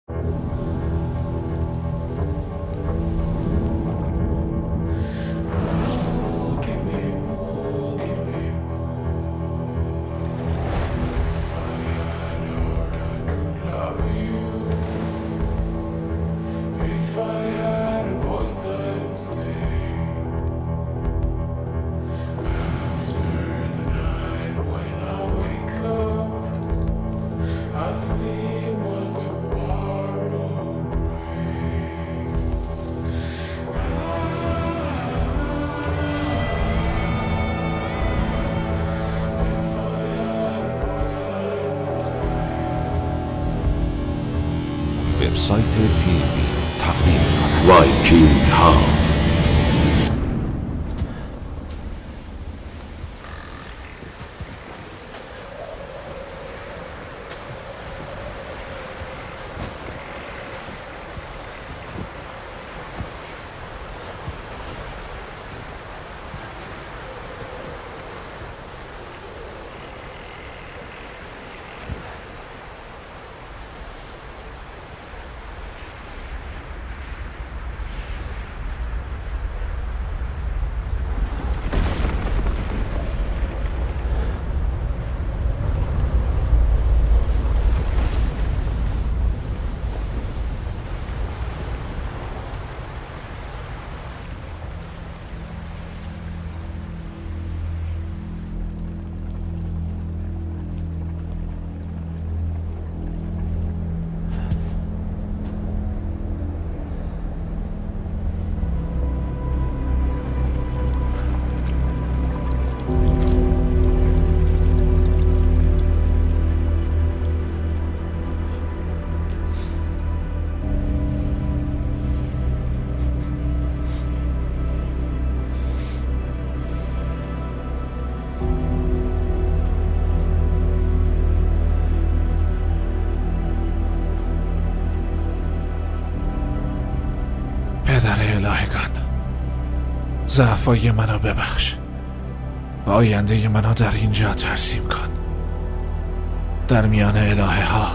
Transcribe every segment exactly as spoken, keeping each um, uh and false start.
وبسایت فیلمی تقدیم می‌کند وایکینگ ها. پدر الهگان، ضعفای منو ببخش و آینده منو در اینجا ترسیم کن، در میان الهه ها.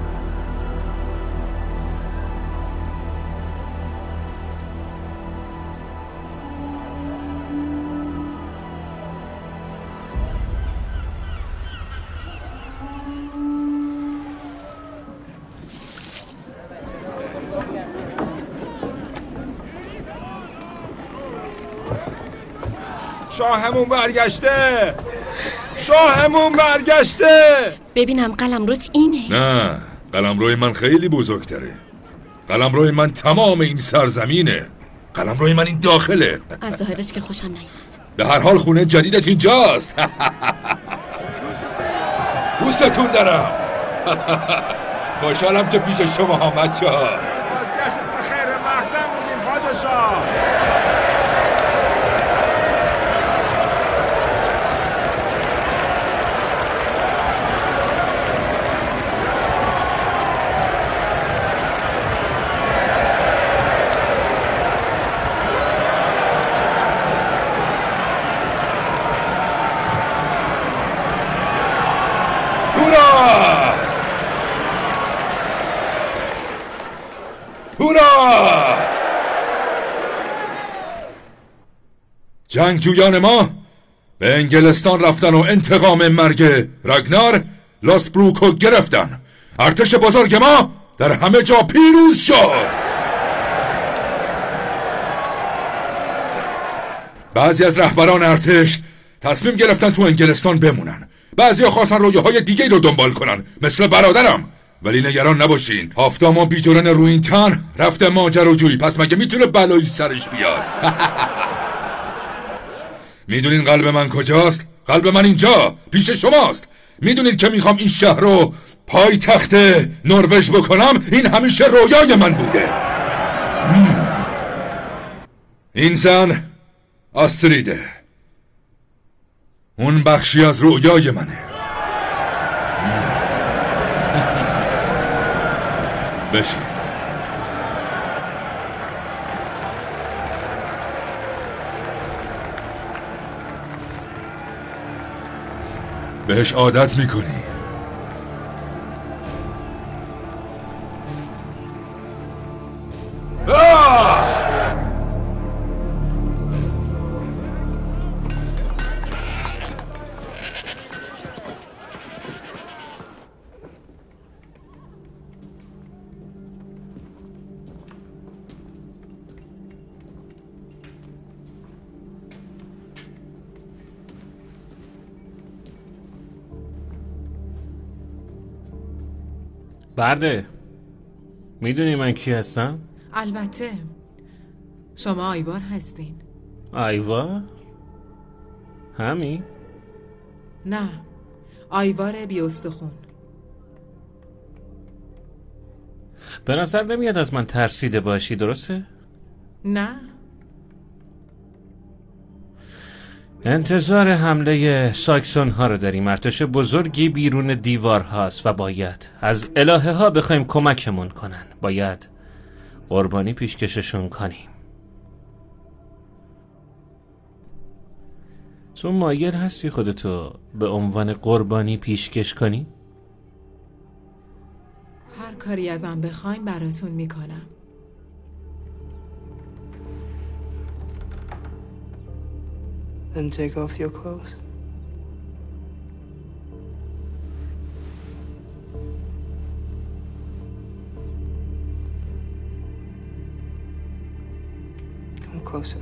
شاهمون برگشته، شاهمون برگشته. ببینم قلمروت اینه؟ نه، قلمروی من خیلی بزرگتره. قلمروی من تمام این سرزمینه. قلمروی من این داخله. از ظاهرش که خوشم نیومد. به هر حال خونه جدیدت اینجاست. دوستتون دارم. خوشحالم که پیش شما آمد. چه بازگشت بخیر، مهدم بودیم پادشاه. هورا! جنگجویان ما به انگلستان رفتن و انتقام مرگ راگنار لاسبروکو گرفتن. ارتش بزرگ ما در همه جا پیروز شد. بعضی از رهبران ارتش تصمیم گرفتن تو انگلستان بمونن، بعضی ها خواستن رویاهای دیگه رو دنبال کنن، مثل برادرم. ولی نگران نباشین، هافتاما بیجورن رو این تن رفته ماجراجویی، پس مگه میتونه بلایی سرش بیاد؟ میدونین قلب من کجاست؟ قلب من اینجا پیش شماست. میدونید که میخوام این شهر رو پای تخت نروژ بکنم؟ این همیشه رویای من بوده. این زن آستریده، اون بخشی از رویای منه. بشین. بهش عادت میکنی. برده، میدونی من کی هستم؟ البته شما آیوار هستین. آیوار؟ همین؟ نه، آیوار بیاستخون. به نظر نمیاد از من ترسیده باشی، درسته؟ نه. انتظار حمله ساکسون ها رو داریم. ارتش بزرگی بیرون دیوار هاست و باید از الهه ها بخوایم کمکمون کنن. باید قربانی پیشکششون کنیم. تو مایل هستی خودتو به عنوان قربانی پیشکش کنی؟ هر کاری ازم بخواین براتون میکنم. Then take off your clothes. Come closer.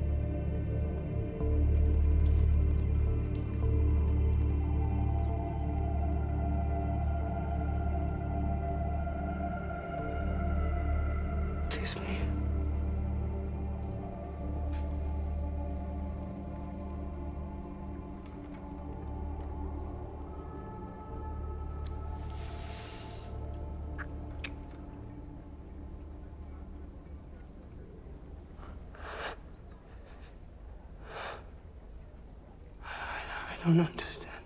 Kiss me. I don't understand.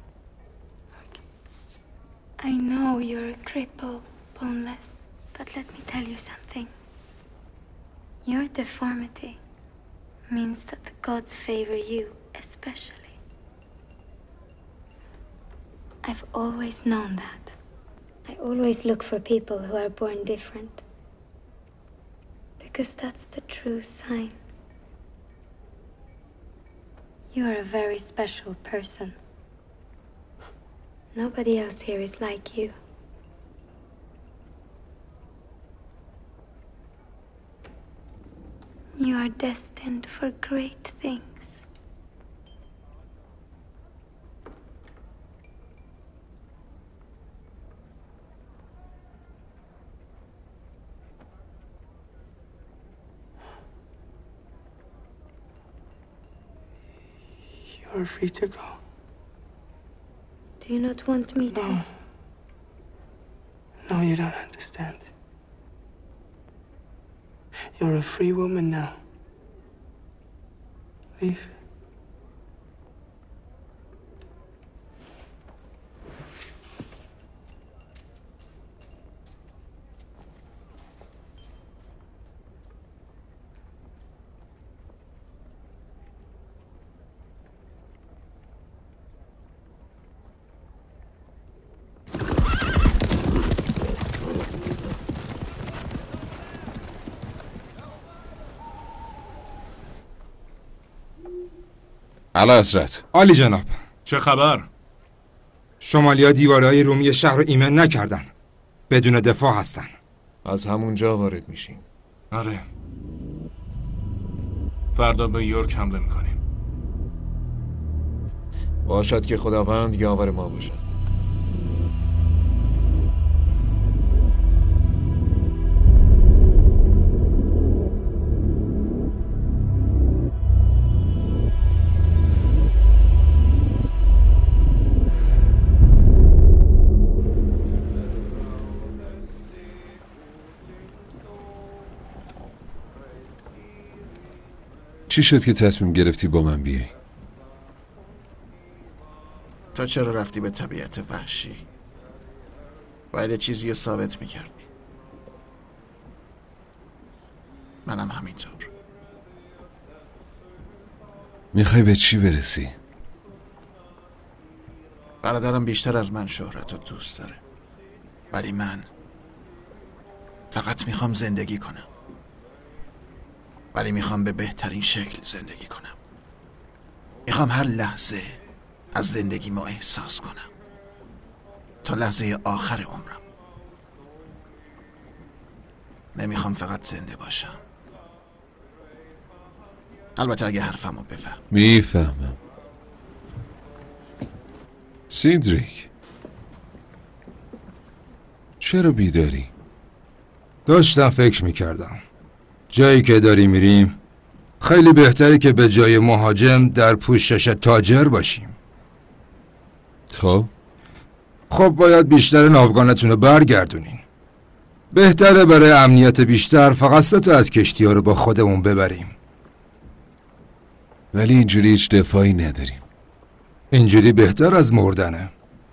I know you're a cripple, boneless, but let me tell you something. Your deformity means that the gods favor you especially. I've always known that. I always look for people who are born different. Because that's the true sign. You are a very special person. Nobody else here is like you. You are destined for great things. You're free to go. Do you not want me to? No. No, you don't understand. You're a free woman now. Leave. علا حضرت. عالی جناب. چه خبر؟ شمالیا دیوارهای رومی شهر رو ایمن نکردن. بدون دفاع هستن. از همونجا وارد میشیم. آره. فردا به یورک حمله میکنیم. باشد که خداوند یاور ما باشد. چی شد که تصمیم گرفتی با من بیای؟ تا چرا رفتی به طبیعت وحشی؟ باید چیزی رو ثابت میکردی. منم همینطور. میخوای به چی برسی؟ برادرم بیشتر از من شهرت رو دوست داره، ولی من فقط میخوام زندگی کنم. ولی میخوام به بهترین شکل زندگی کنم. میخوام هر لحظه از زندگی ما احساس کنم تا لحظه آخر عمرم. نمیخوام فقط زنده باشم. البته اگه حرفمو بفهم. میفهمم. چرا بیداری؟ داشتم فکر میکردم جایی که داری میریم خیلی بهتره که به جای مهاجم در پوشش تاجر باشیم. خب؟ خب باید بیشتر ناوگانتون رو برگردونین. بهتره برای امنیت بیشتر فقط سه تا از کشتی ها رو با خودمون ببریم. ولی اینجوری هیچ دفاعی نداریم. اینجوری بهتر از مردنه.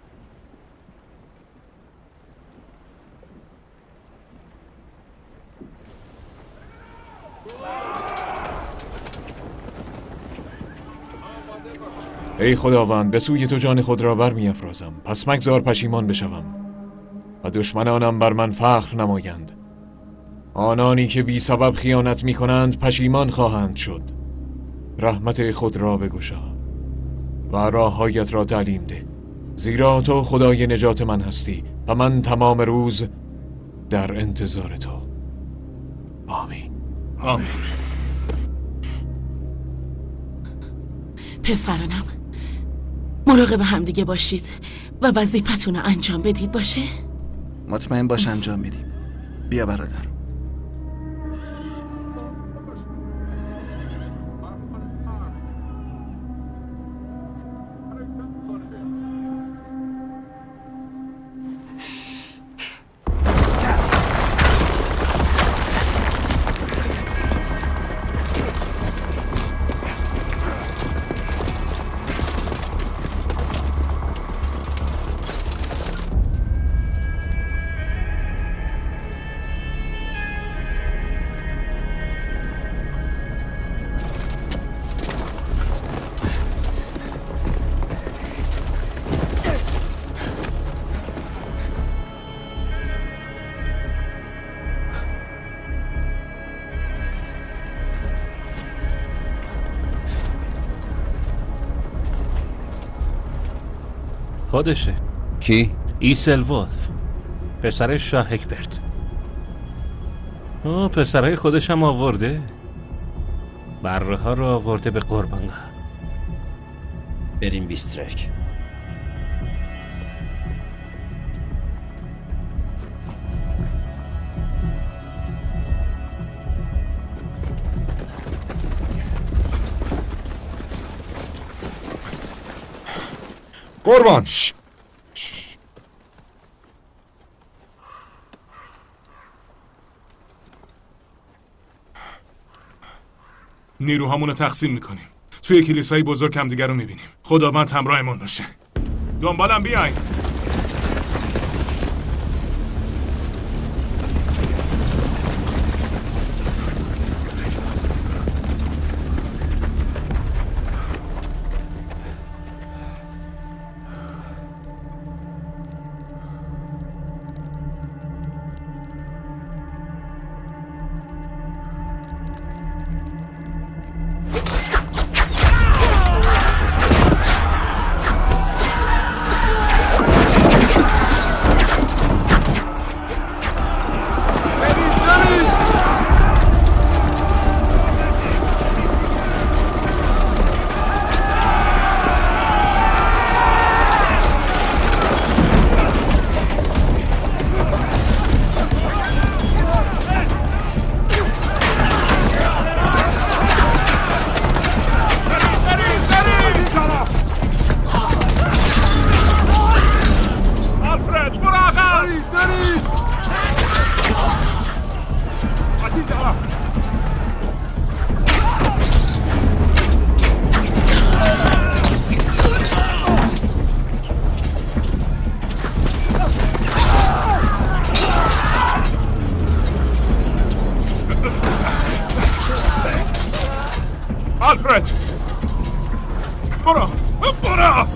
ای خداوند، به سوی تو جان خود را بر می افرازم، پس مگذار پشیمان بشوم و دشمنانم بر من فخر نمایند. آنانی که بی سبب خیانت می کنند پشیمان خواهند شد. رحمت خود را بگشا و راههایت را تعلیم ده، زیرا تو خدای نجات من هستی و من تمام روز در انتظار تو. آمین. آمین. پسرانم، مراقب همدیگه باشید و وظیفتون رو انجام بدید. باشه؟ مطمئن باش انجام میدیم. بیا برادر. خودشه. کی؟ ایسل ولف، پسر شاه هکبرت. آه، پسرهای خودش هم آورده. بره ها رو آورده به قربانگاه. بریم بیسترک. قربان. نیروهامون رو تقسیم میکنیم. توی کلیسای بزرگ هم دیگر رو میبینیم. خداوند همراهمون باشه. دنبالم بیاین. آلفرد، برو برو.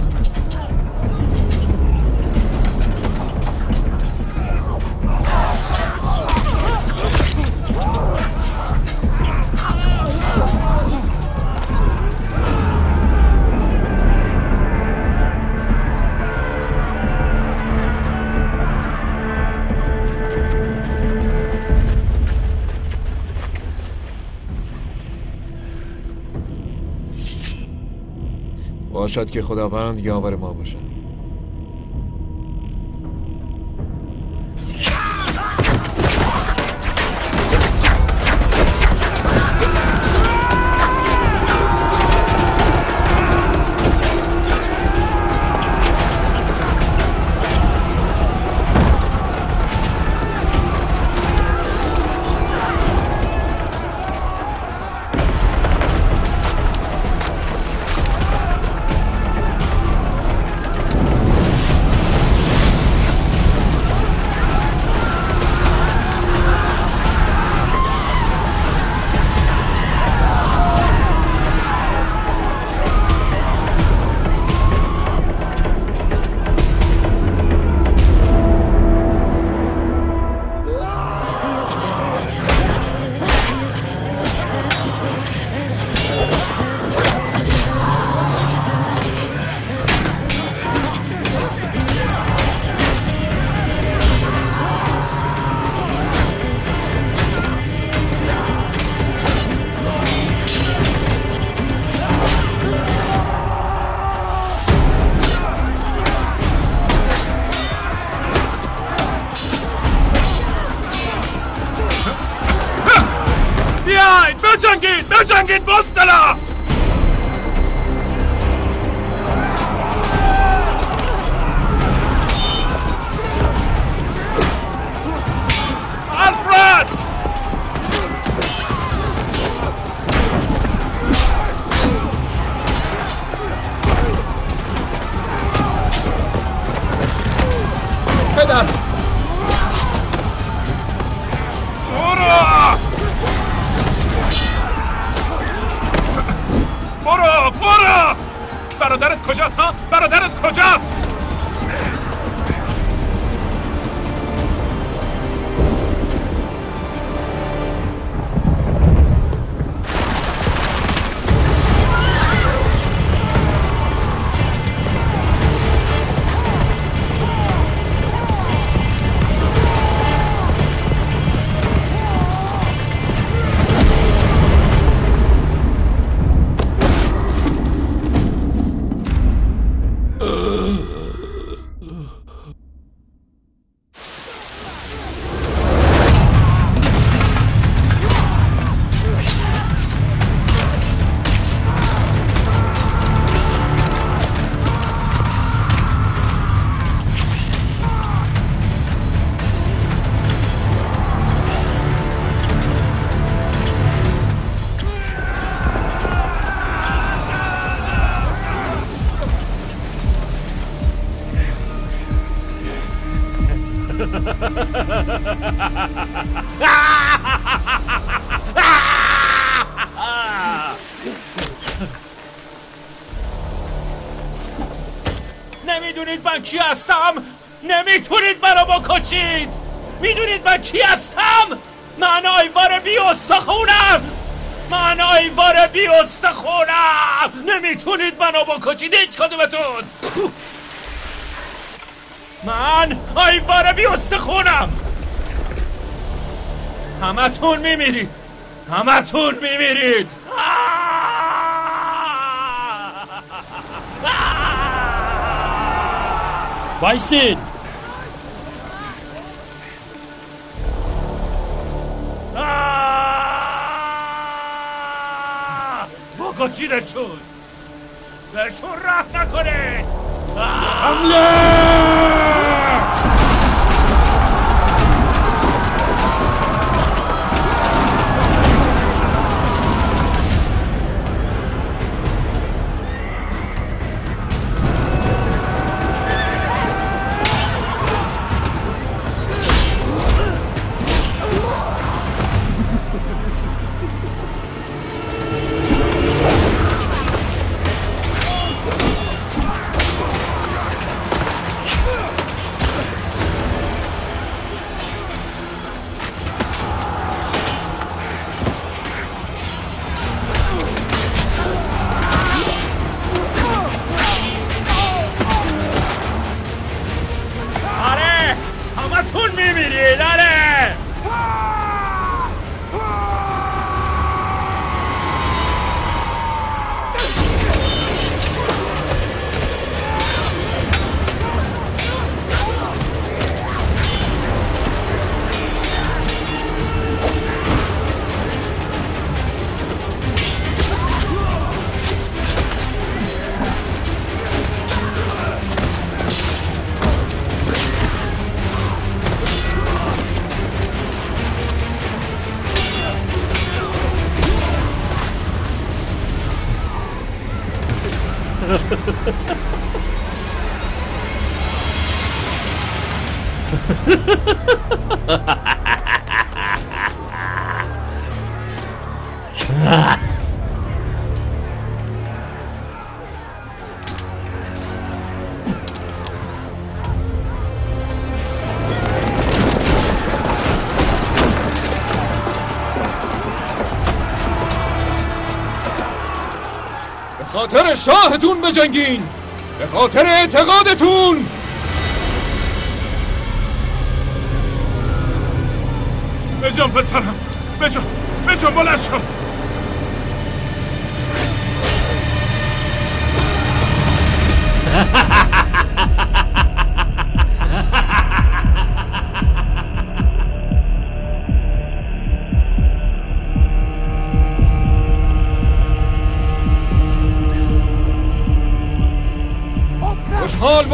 باشد که خداوند یاور ما باشد. بجنگید بجنگید بستلا. الفرد پدر برو برو برو. برادرت کجاست ها؟ برادرت کجاست؟ نمیدونید من کی هستم؟ نمیتونید منو بکشید. میدونید من کی هستم؟ من آیوار بی استخونم. من آیوار بی استخونم. نمیتونید منو بکشید هیچ کدومتون. من آیوار بی استخونم. همتون میمیرید. همتون میمیرید. وایسید. بکشیدشون. بهشون رحم نکنید. حمله! به خاطر شاهتون بجنگین، به خاطر اعتقادتون. بجان پسرم، بجان بجان بلند شو.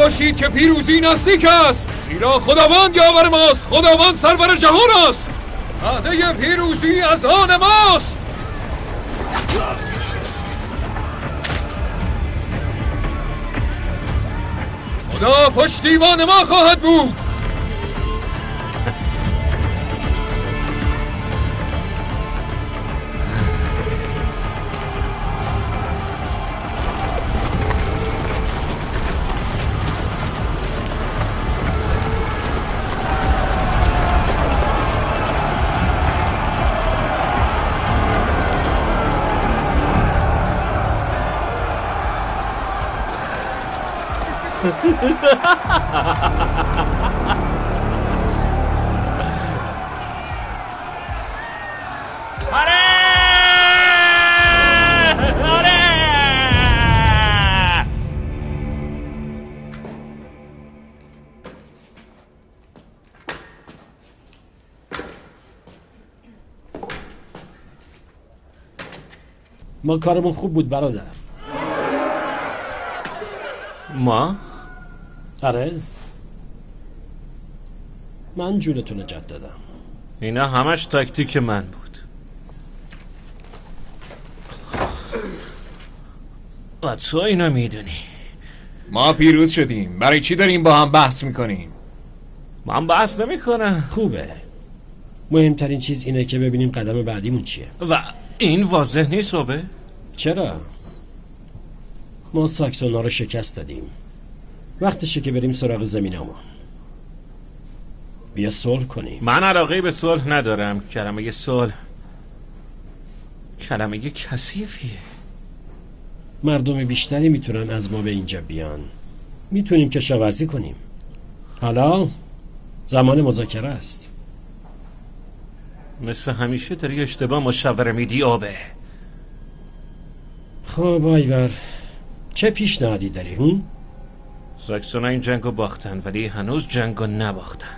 باشید که پیروزی نزدیک است، زیرا خداوند یاور ماست، خداوند سرور جهان است. وعده پیروزی از آن ماست. خدا پشتیبان ما خواهد بود. ما کارمون خوب بود برادر. ما؟ آره، من جونتون نجات دادم. اینا همش تاکتیک من بود. و تو اینو میدونی. ما پیروز شدیم، برای چی داریم با هم بحث میکنیم؟ من بحث نمیکنم. خوبه. مهمترین چیز اینه که ببینیم قدم بعدیمون چیه. و این واضح نیست صبح؟ چرا؟ ما ساکسونا رو شکست دادیم. وقتشه که بریم سراغ زمینمون. بیا صلح کنیم. من علاقه به صلح ندارم. کلمه صلح کلمه کثیفیه. مردم بیشتری میتونن از ما به اینجا بیان. میتونیم کشاورزی کنیم. حالا زمان مذاکره است. مثل همیشه داری اشتباه مشاوره میدی آبه. خب آیور، چه پیشنهادی داری؟ هم؟ ساکسونا این جنگو باختن ولی هنوز جنگو نباختن.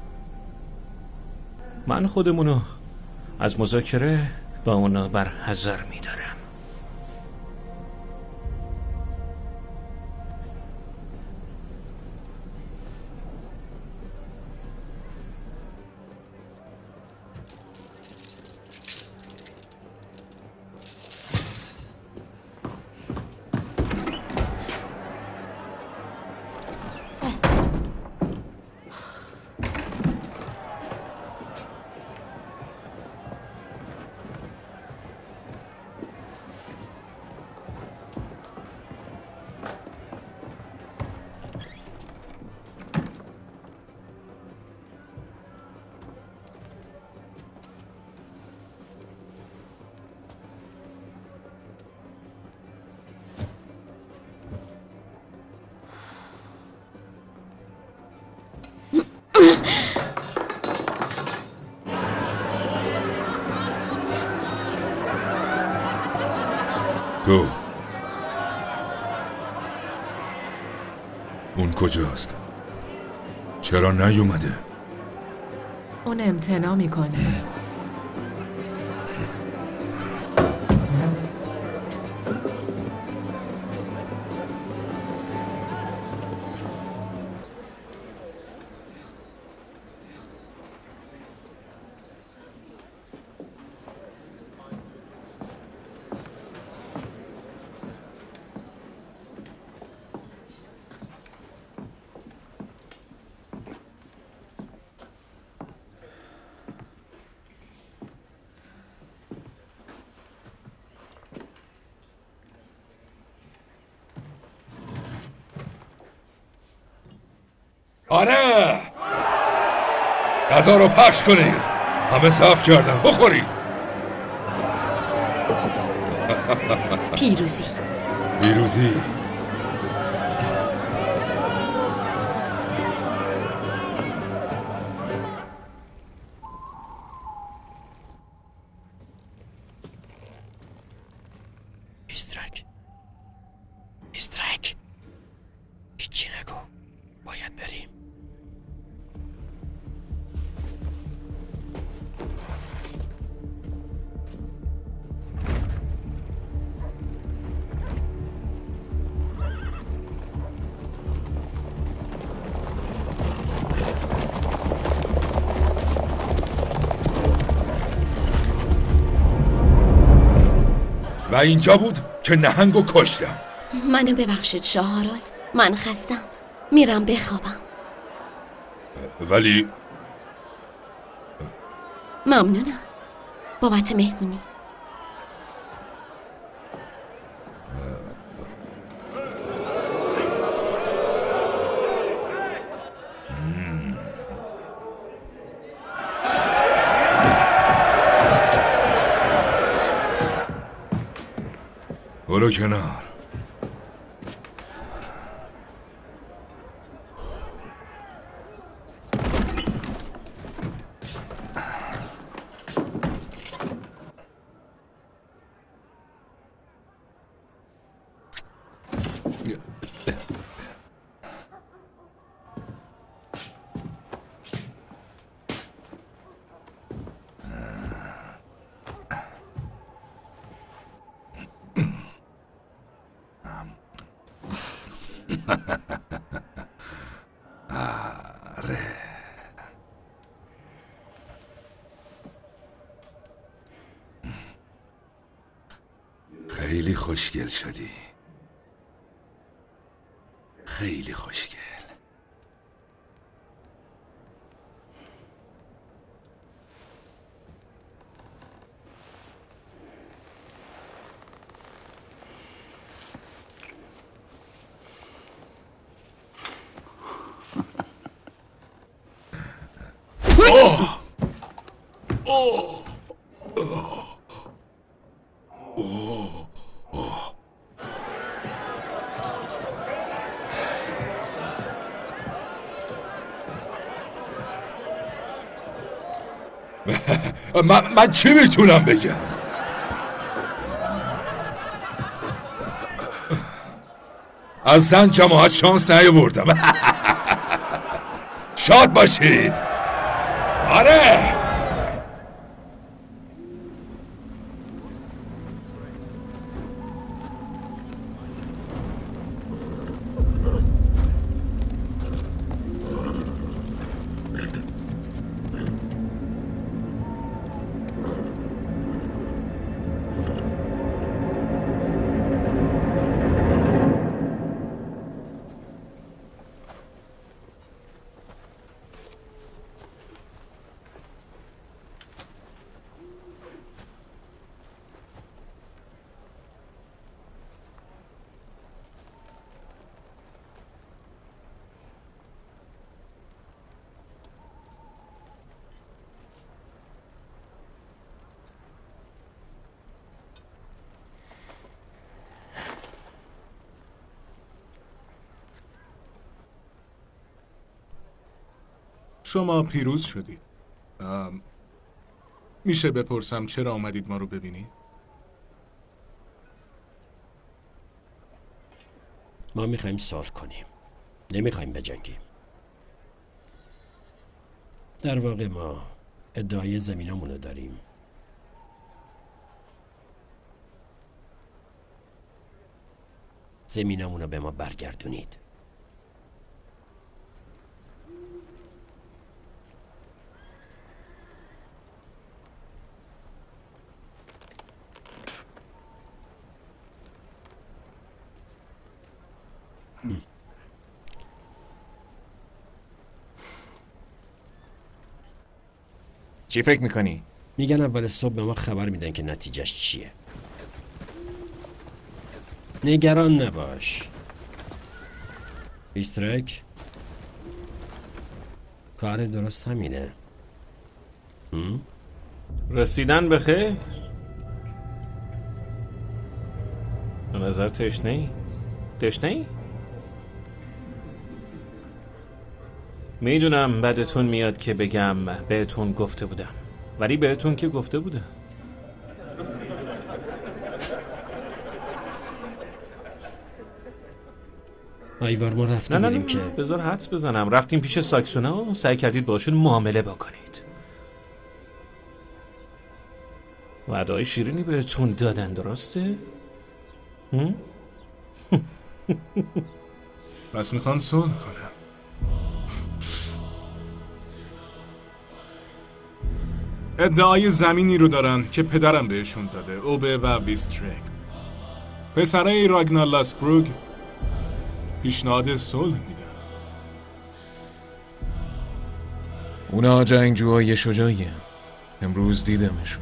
من خودمونو از مذاکره با اونا بر حذر میدارم. تو اون کجاست؟ چرا نیومده؟ اون امتناع میکنه. آره، غذا رو پخش کنید. همه صاف کردن، بخورید. پیروزی پیروزی میسترک میسترک هیچی نگو، باید بریم. اینجا بود که نهنگو کشتم. منو ببخشید شاه هارالد، من خستم، میرم بخوابم. ولی ممنونم بابت مهمونی. برو کنار. آره. خیلی خوشگل شدی. خیلی خوشگل. من, من چی میتونم بگم؟ از زن جماعت شانس نیاوردم. شاد باشید. آره. شما پیروز شدید. میشه بپرسم چرا آمدید ما رو ببینید؟ ما میخوایم صلح کنیم، نمیخوایم بجنگیم. در واقع ما ادعای زمینامونو داریم. زمینامونو به ما برگردونید. چی فکر میکنی؟ میگن اول صبح به ما خبر میدن که نتیجهش چیه. نگران نباش بیسترک، کار درست همینه. هم؟ رسیدن به خیر؟ به نظر تشنه ای؟ تشنه ای؟ میدونم بدتون میاد که بگم بهتون گفته بودم، ولی بهتون که گفته بودم. ایوار ما رفته نه بودیم نه که بذار حدس بزنم. رفتیم پیش ساکسونا و سعی کردید باشون معامله بکنید. وعده‌های شیرینی بهتون دادن، درسته؟ هم؟ بس میخوان صلح کنم. ادعای زمینی رو دارن که پدرم بهشون داده، اوبه و بیسترک. پسرای راگنار لاسبروگ پیشنهاد صلح میدن. اونا جنگجوهای شجاعی هم. امروز دیدمشون.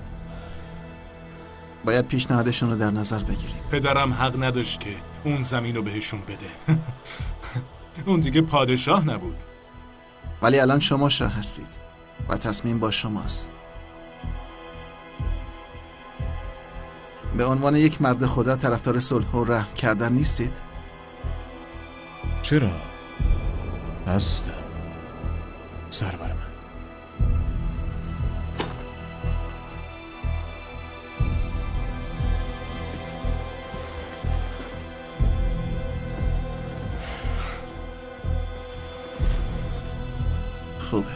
باید پیشنهادشون رو در نظر بگیریم. پدرم حق نداشت که اون زمین رو بهشون بده. اون دیگه پادشاه نبود. ولی الان شما شاه هستید و تصمیم با شماست. به عنوان یک مرد خدا طرفدار صلح و رحم کردن نیستید؟ چرا؟ هستم. سرور من. خوبه.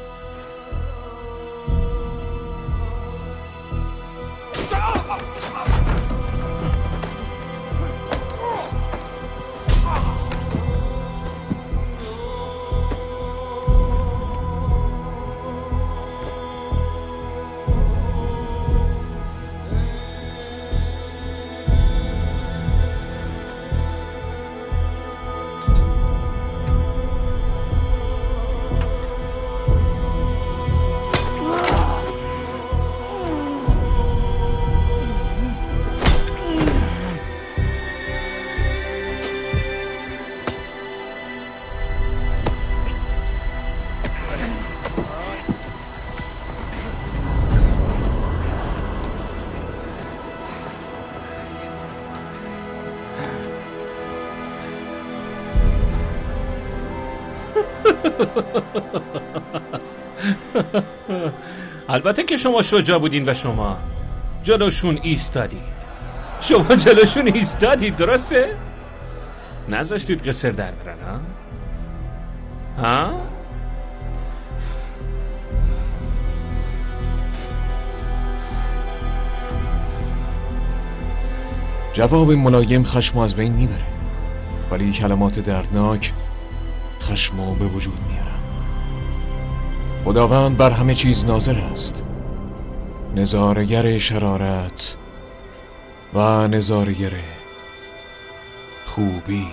البته که شما شجاع بودین و شما جلوشون ایستادید. شما جلوشون ایستادید، درسته؟ نذاشتید قصر در برن، ها؟ ها؟ جواب ملایم خشمو از بین میبره، ولی کلمات دردناک خشمو به وجود میارن. خداوند بر همه چیز ناظر است، نظارگر شرارت و نظارگر خوبی.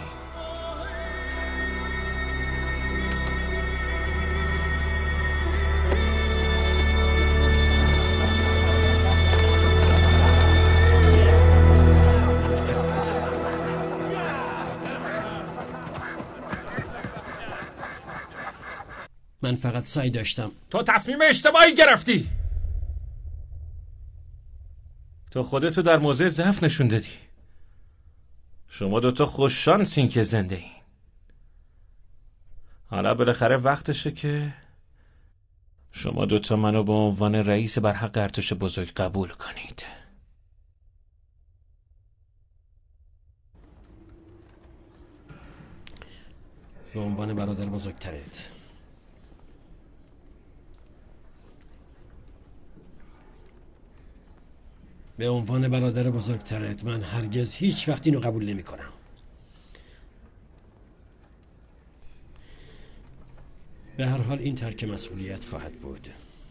من فقط سعی داشتم. تو تصمیم اشتباهی گرفتی. تو خودتو در موضع ضعف نشون دادی. شما دوتا خوش شانسین که زنده این. حالا بالاخره وقتشه که شما دوتا منو به عنوان رئیس برحق ارتش بزرگ قبول کنید. به عنوان برادر بزرگترت. به عنوان برادر بزرگترت من هرگز هیچ وقت اینو قبول نمی کنم. به هر حال این ترک مسئولیت خواهد بود.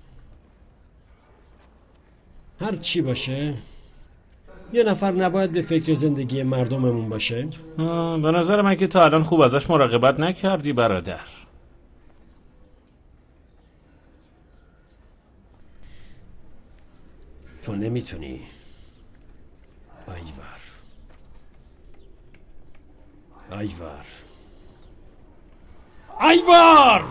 هر چی باشه یه نفر نباید به فکر زندگی مردممون باشه. به نظر من که تا الان خوب ازش مراقبت نکردی برادر. تو نمیتونی. ایوار ایوار ایوار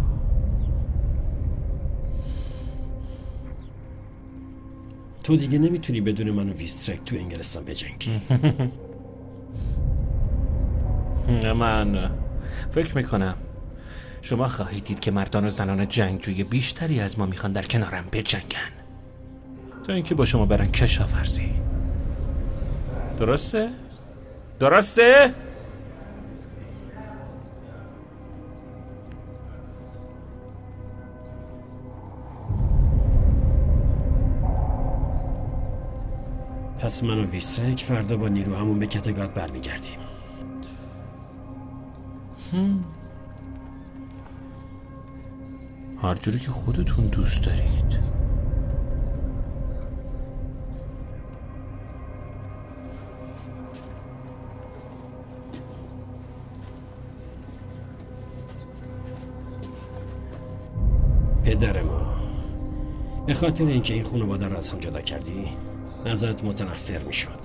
تو دیگه نمیتونی بدون من و ویسترک تو انگلستان بجنگی. من فکر میکنم شما خواهید دید که مردان و زنان جنگجوی بیشتری از ما میخوان در کنارم بجنگن تا اینکه با شما برن کشاورزی. درسته؟ درسته؟ پس من و ویسترک فردا با نیرو همون به کتگات برمیگردیم. هر جوری که خودتون دوست دارید. پدر ما، به خاطر اینکه این خانواده را از هم جدا کردی ازت متنفر میشد.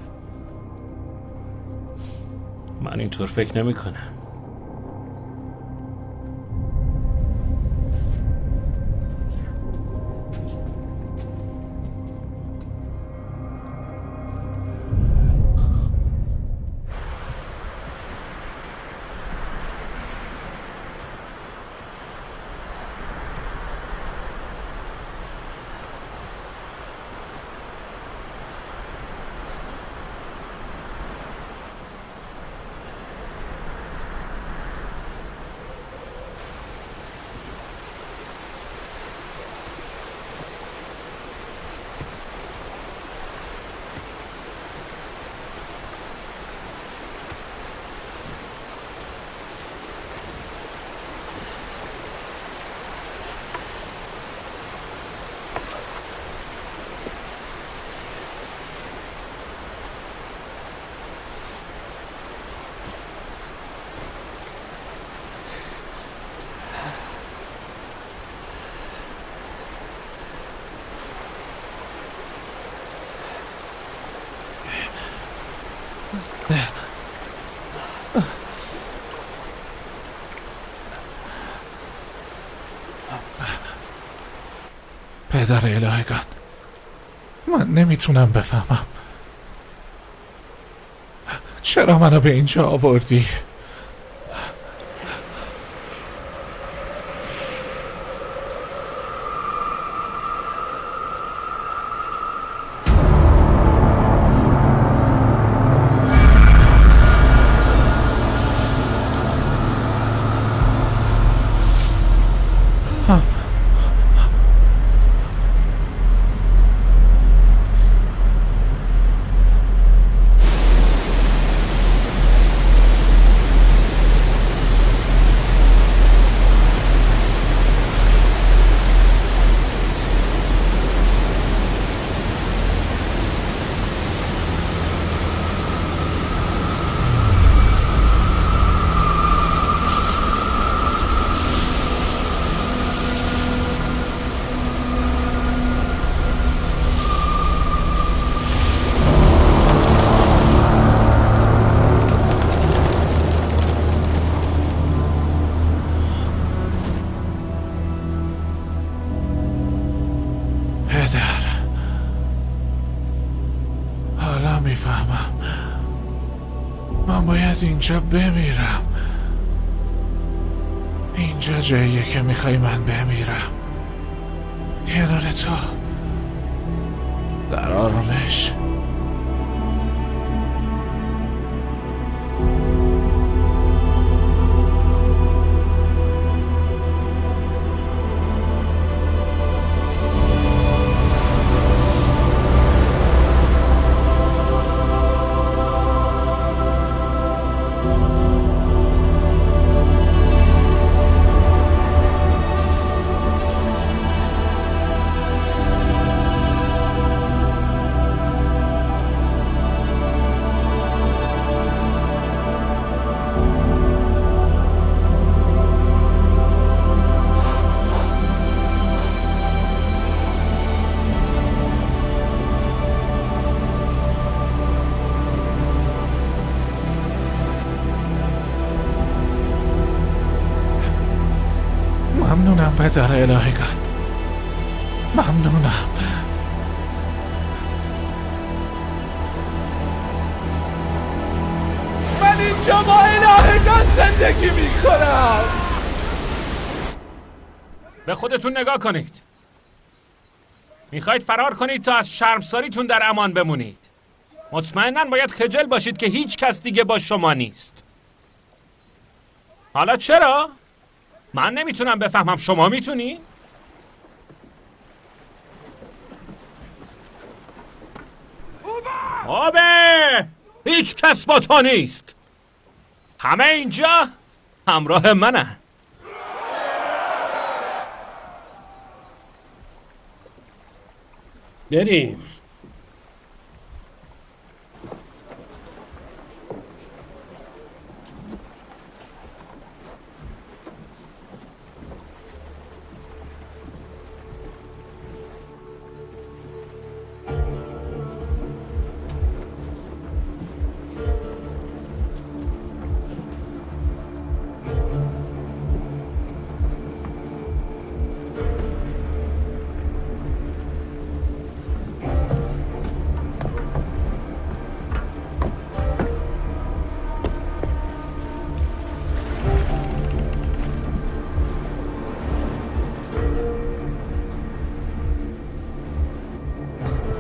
من اینطور فکر نمی کنم. پدر الهگان، من نمیتونم بفهمم چرا منو به اینجا آوردی. میفهمم من باید اینجا بمیرم. اینجا جاییه که میخوای من بمیرم، کنار تو، در آرامش. ممنونم پدر الهگان، ممنونم. من اینجا با الهگان زندگی میکنم. به خودتون نگاه کنید. میخواید فرار کنید تا از شرمساریتون در امان بمونید. مطمئناً باید خجل باشید که هیچ کس دیگه با شما نیست. حالا چرا؟ من نمیتونم بفهمم، شما میتونین؟ آبه! هیچ کس با تو نیست. همه اینجا همراه منن. بریم.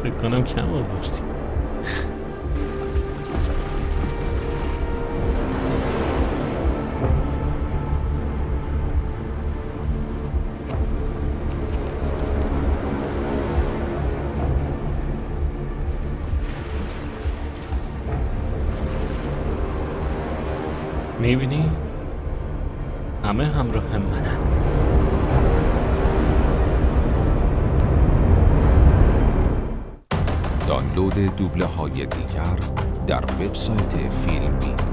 فکر کنم کم آوردی. میبینی؟ همه همراه هم منن. دانلود دوبله های دیگر در وبسایت فیلم بین.